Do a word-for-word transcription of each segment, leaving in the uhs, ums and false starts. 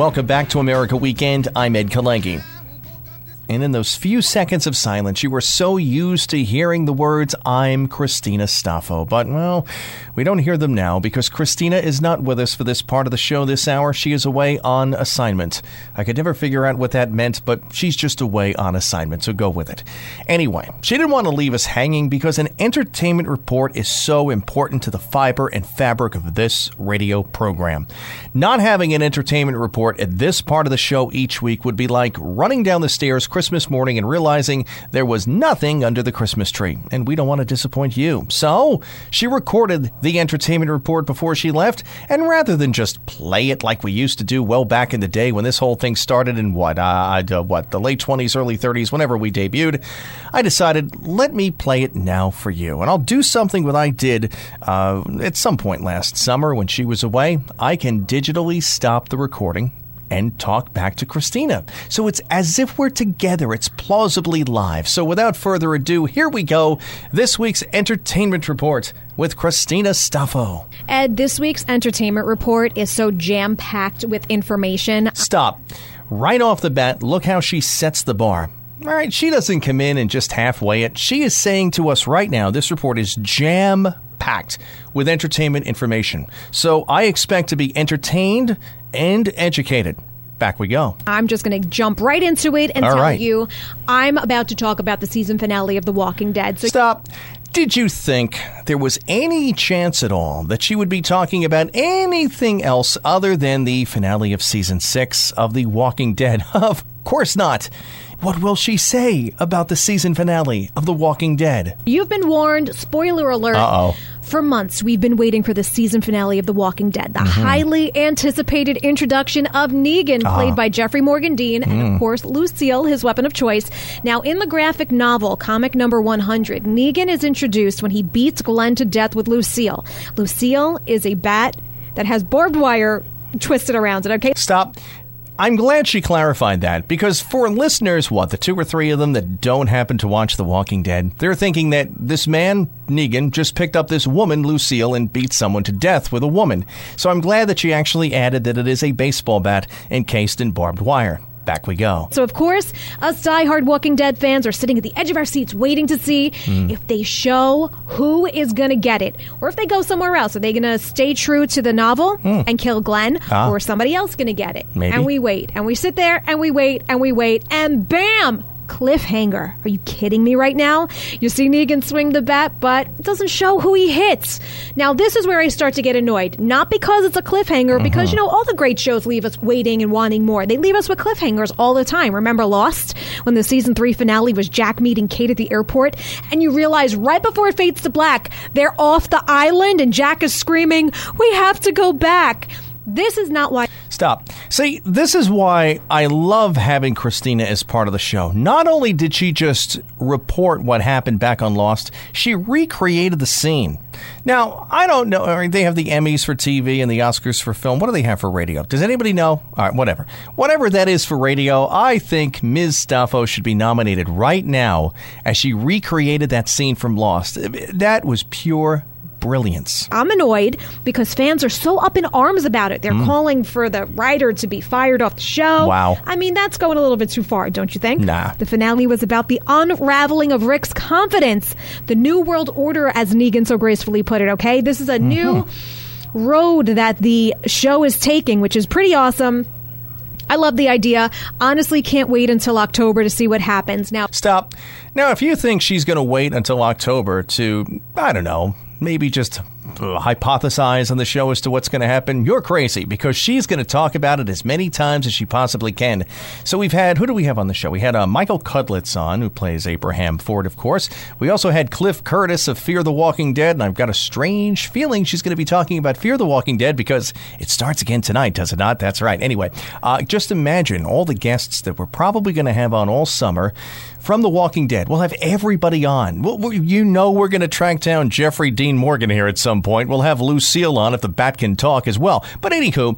Welcome back to America Weekend. I'm Ed Kalengi. And in those few seconds of silence, you were so used to hearing the words, I'm Christina Staffo. But, well, we don't hear them now because Christina is not with us for this part of the show this hour. She is away on assignment. I could never figure out what that meant, but she's just away on assignment, so go with it. Anyway, she didn't want to leave us hanging because an entertainment report is so important to the fiber and fabric of this radio program. Not having an entertainment report at this part of the show each week would be like running down the stairs Christmas morning and realizing there was nothing under the Christmas tree, and we don't want to disappoint you. So she recorded the entertainment report before she left, and rather than just play it like we used to do well back in the day when this whole thing started in what, uh, uh, what, the late twenties, early thirties, whenever we debuted, I decided, let me play it now for you. And I'll do something that I did uh, at some point last summer when she was away. I can digitally stop the recording and talk back to Christina. So it's as if we're together. It's plausibly live. So without further ado, here we go. This week's Entertainment Report with Christina Staffo. Ed, this week's Entertainment Report is so jam-packed with information. Stop. Right off the bat, look how she sets the bar. All right, she doesn't come in and just halfway it. She is saying to us right now, this report is jam-packed with entertainment information. So I expect to be entertained and educated. Back we go. I'm just going to jump right into it and All tell right. you I'm about to talk about the season finale of The Walking Dead. So Stop. Did you think there was any chance at all that she would be talking about anything else other than the finale of season six of The Walking Dead? Of course not. What will she say about the season finale of The Walking Dead? You've been warned, spoiler alert. Uh-oh. For months, we've been waiting for the season finale of The Walking Dead, the mm-hmm. highly anticipated introduction of Negan, uh-huh. played by Jeffrey Morgan Dean, mm. and of course, Lucille, his weapon of choice. Now, in the graphic novel, comic number one hundred, Negan is introduced when he beats Glenn to death with Lucille. Lucille is a bat that has barbed wire twisted around it, okay? Stop. I'm glad she clarified that, because for listeners, what, the two or three of them that don't happen to watch The Walking Dead, they're thinking that this man, Negan, just picked up this woman, Lucille, and beat someone to death with a woman. So I'm glad that she actually added that it is a baseball bat encased in barbed wire. Back we go. So, of course, us diehard Walking Dead fans are sitting at the edge of our seats waiting to see mm. if they show who is going to get it, or if they go somewhere else. Are they going to stay true to the novel mm. and kill Glenn, ah. or is somebody else going to get it? Maybe. And we wait, and we sit there, and we wait, and we wait, and bam! Cliffhanger. Are you kidding me right now? You see Negan swing the bat, but it doesn't show who he hits. Now, this is where I start to get annoyed. Not because it's a cliffhanger, mm-hmm. because, you know, all the great shows leave us waiting and wanting more. They leave us with cliffhangers all the time. Remember Lost? When the season three finale was Jack meeting Kate at the airport, and you realize right before it fades to black, they're off the island, and Jack is screaming, "We have to go back." This is not why... Stop. See, this is why I love having Christina as part of the show. Not only did she just report what happened back on Lost, she recreated the scene. Now, I don't know. They have the Emmys for T V and the Oscars for film. What do they have for radio? Does anybody know? All right, whatever. Whatever that is for radio, I think Miz Staffo should be nominated right now as she recreated that scene from Lost. That was pure brilliance. I'm annoyed because fans are so up in arms about it. They're mm. calling for the writer to be fired off the show. Wow. I mean, that's going a little bit too far, don't you think? Nah. The finale was about the unraveling of Rick's confidence. The New World Order, as Negan so gracefully put it, okay? This is a mm-hmm. new road that the show is taking, which is pretty awesome. I love the idea. Honestly, can't wait until October to see what happens. Now, Stop. Now, if you think she's going to wait until October to, I don't know, maybe just uh, hypothesize on the show as to what's going to happen, you're crazy, because she's going to talk about it as many times as she possibly can. So we've had, who do we have on the show? We had uh, Michael Cudlitz on, who plays Abraham Ford, of course. We also had Cliff Curtis of Fear the Walking Dead, and I've got a strange feeling she's going to be talking about Fear the Walking Dead because it starts again tonight, does it not? That's right. Anyway, uh, just imagine all the guests that we're probably going to have on all summer from The Walking Dead. We'll have everybody on. We'll, you know we're going to track down Jeffrey Dean Morgan here at some point. We'll have Lucille on if the bat can talk as well. But anywho,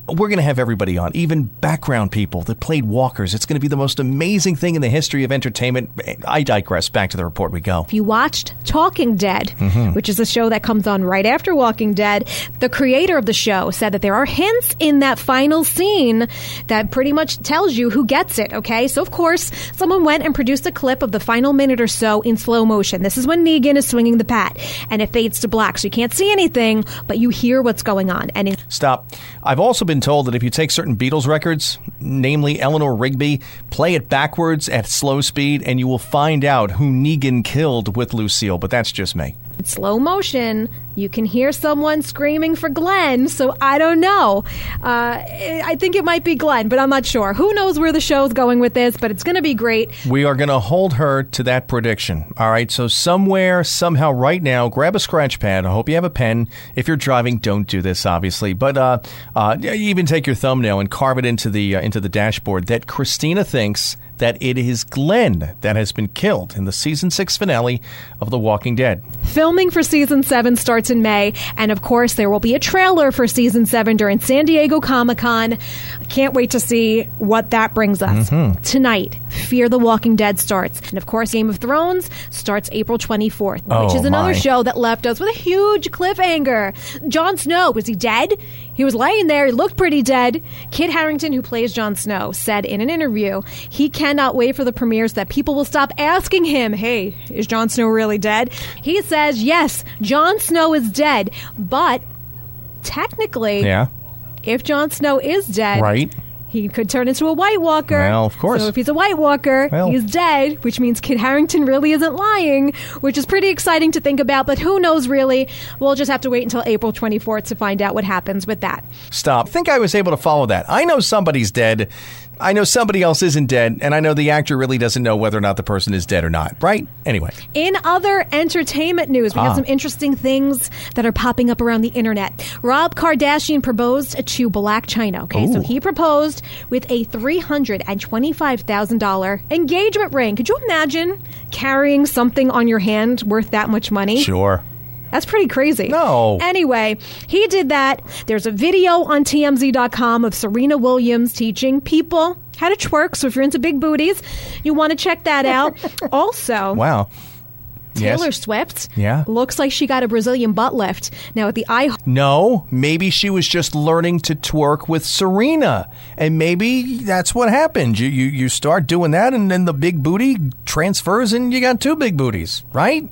we're going to have everybody on, even background people that played walkers. It's going to be the most amazing thing in the history of entertainment. I digress. Back to the report we go. If you watched Talking Dead, mm-hmm. which is a show that comes on right after Walking Dead, the creator of the show said that there are hints in that final scene that pretty much tells you who gets it, okay? So, of course, someone went and produced a clip of the final minute or so in slow motion. This is when Negan is swinging the bat, and it fades to black, so you can't see anything, but you hear what's going on. And in- Stop. I've also been told that if you take certain Beatles records, namely Eleanor Rigby, play it backwards at slow speed, and you will find out who Negan killed with Lucille, but that's just me. In slow motion, you can hear someone screaming for Glenn, so I don't know. Uh, I think it might be Glenn, but I'm not sure. Who knows where the show's going with this, but it's going to be great. We are going to hold her to that prediction. All right, so somewhere, somehow, right now, grab a scratch pad. I hope you have a pen. If you're driving, don't do this, obviously. But uh, uh, even take your thumbnail and carve it into the uh, into the dashboard that Christina thinks that it is Glenn that has been killed in the season six finale of The Walking Dead. Filming for season seven starts in May, and of course there will be a trailer for season seven during San Diego Comic-Con. I can't wait to see what that brings us. Mm-hmm. Tonight, Fear the Walking Dead starts, and of course Game of Thrones starts April twenty-fourth, oh, which is another my. show that left us with a huge cliffhanger. Jon Snow, was he dead? He was laying there, he looked pretty dead. Kit Harington, who plays Jon Snow, said in an interview he cannot wait for the premiere so that people will stop asking him, hey, is Jon Snow really dead? He says, yes, Jon Snow is dead, but technically, yeah. if Jon Snow is dead, right. he could turn into a White Walker. Well, of course. So if he's a White Walker, well. he's dead, which means Kit Harington really isn't lying, which is pretty exciting to think about, but who knows really? We'll just have to wait until April twenty-fourth to find out what happens with that. Stop. I think I was able to follow that. I know somebody's dead. I know somebody else isn't dead, and I know the actor really doesn't know whether or not the person is dead or not, right? Anyway. In other entertainment news, we Ah. have some interesting things that are popping up around the internet. Rob Kardashian proposed to Blac Chyna, okay? Ooh. So he proposed with a three hundred twenty-five thousand dollars engagement ring. Could you imagine carrying something on your hand worth that much money? Sure. That's pretty crazy. No. Anyway, he did that. There's a video on T M Z dot com of Serena Williams teaching people how to twerk. So if you're into big booties, you want to check that out. Also, Wow. Taylor Yes. Swift Yeah. looks like she got a Brazilian butt lift. Now at the I No, maybe she was just learning to twerk with Serena, and maybe that's what happened. You you you start doing that, and then the big booty transfers, and you got two big booties, right?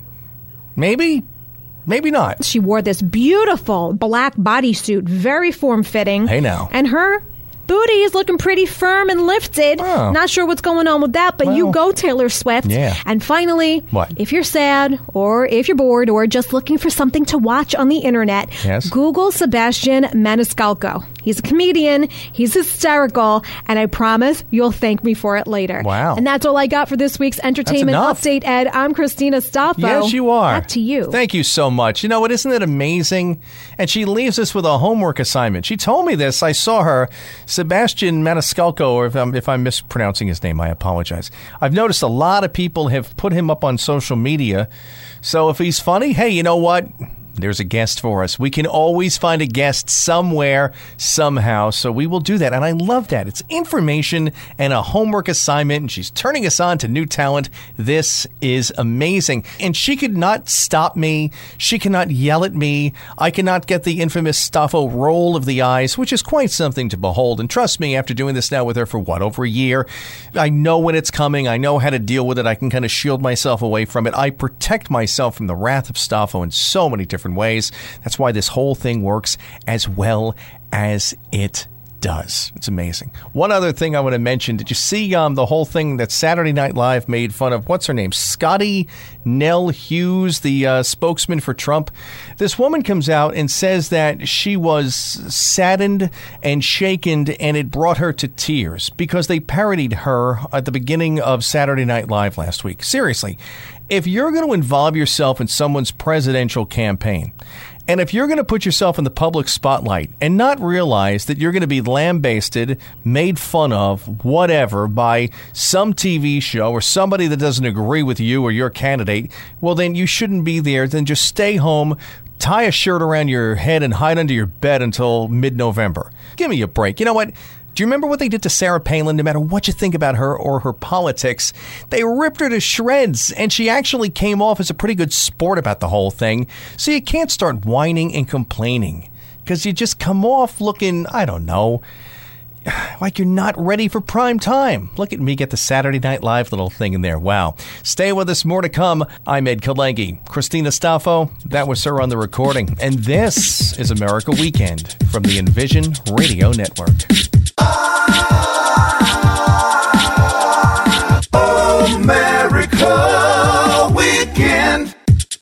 Maybe, maybe not. she wore this beautiful black bodysuit, very form-fitting. Hey, now. And her booty is looking pretty firm and lifted. Oh. Not sure what's going on with that, but you Well, go, Taylor Swift. yeah. And finally, What? if you're sad or if you're bored or just looking for something to watch on the internet, Yes. Google Sebastian Maniscalco. He's a comedian. He's hysterical, and I promise you'll thank me for it later. Wow. And that's all I got for this week's entertainment enough. update, Ed. I'm Christina Staffo. Yes, you are. Back to you. Thank you so much. You know what? Isn't it amazing? And she leaves us with a homework assignment. She told me this. I saw her, Sebastian Maniscalco, or if I'm, if I'm mispronouncing his name, I apologize. I've noticed a lot of people have put him up on social media. So if he's funny, hey, you know what? There's a guest for us. We can always find a guest somewhere, somehow, so we will do that. And I love that. It's information and a homework assignment, and she's turning us on to new talent. This is amazing. And she could not stop me. She cannot yell at me. I cannot get the infamous Staffo roll of the eyes, which is quite something to behold. And trust me, after doing this now with her for, what, over a year, I know when it's coming. I know how to deal with it. I can kind of shield myself away from it. I protect myself from the wrath of Staffo in so many different ways. That's why this whole thing works as well as it does. It's amazing. One other thing I want to mention, did you see um, the whole thing that Saturday Night Live made fun of, what's her name, Scotty Nell Hughes, the uh, spokesman for Trump? This woman comes out and says that she was saddened and shaken, and it brought her to tears because they parodied her at the beginning of Saturday Night Live last week. Seriously, if you're going to involve yourself in someone's presidential campaign, and if you're going to put yourself in the public spotlight and not realize that you're going to be lambasted, made fun of, whatever, by some T V show or somebody that doesn't agree with you or your candidate, well, then you shouldn't be there. Then just stay home, tie a shirt around your head and hide under your bed until mid-November. Give me a break. You know what? Do you remember what they did to Sarah Palin? No matter what you think about her or her politics, they ripped her to shreds, and she actually came off as a pretty good sport about the whole thing. So you can't start whining and complaining, because you just come off looking, I don't know, like you're not ready for prime time. Look at me get the Saturday Night Live little thing in there. Wow. Stay with us. More to come. I'm Ed Kalengi. Christina Staffo, that was her on the recording. And this is America Weekend from the Envision Radio Network. America Weekend.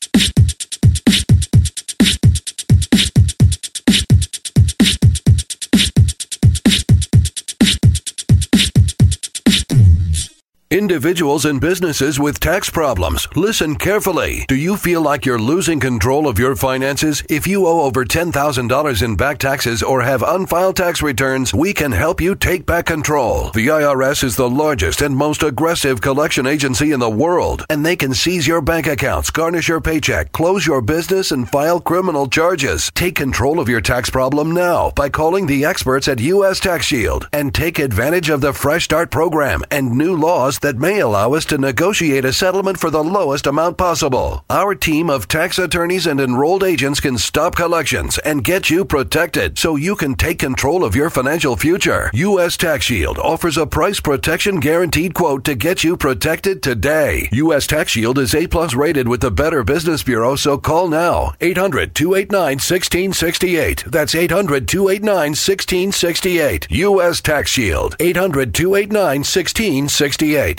Individuals and businesses with tax problems, listen carefully. Do you feel like you're losing control of your finances? If you owe over ten thousand dollars in back taxes or have unfiled tax returns, we can help you take back control. The I R S is the largest and most aggressive collection agency in the world, and they can seize your bank accounts, garnish your paycheck, close your business, and file criminal charges. Take control of your tax problem now by calling the experts at U S Tax Shield and take advantage of the Fresh Start program and new laws that may allow us to negotiate a settlement for the lowest amount possible. Our team of tax attorneys and enrolled agents can stop collections and get you protected so you can take control of your financial future. U S Tax Shield offers a price protection guaranteed quote to get you protected today. U S Tax Shield is A plus rated with the Better Business Bureau, so call now. eight hundred, two eight nine, one six six eight. That's eight hundred, two eight nine, one six six eight. U S Tax Shield. eight hundred, two eight nine, one six six eight.